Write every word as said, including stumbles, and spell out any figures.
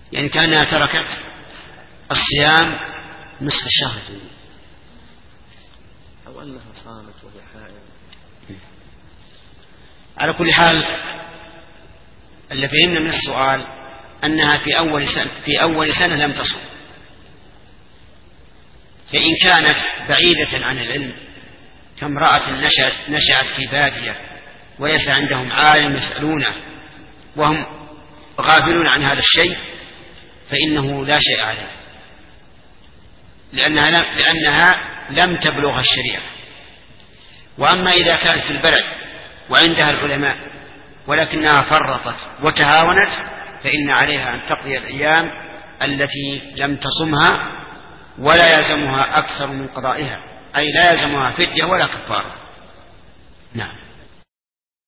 يعني كأنها تركت الصيام نصف الشهر، أو أنها صامت وهي حائض. على كل حال اللي فهمنا من السؤال أنها في أول سنة, في أول سنة لم تصم. فإن كانت بعيدة عن العلم كامرأة نشأت, نشأت في بادية وليس عندهم عالم يسألونه وهم غافلون عن هذا الشيء فإنه لا شيء عليه، لأنها لم, لأنها لم تبلغ الشريعة. وأما إذا كانت في البلد وعندها العلماء ولكنها فرطت وتهاونت فإن عليها أن تقضي الأيام التي لم تصمها ولا يلزمها أكثر من قضائها، أي لا يلزمها فدية ولا كفارة. نعم.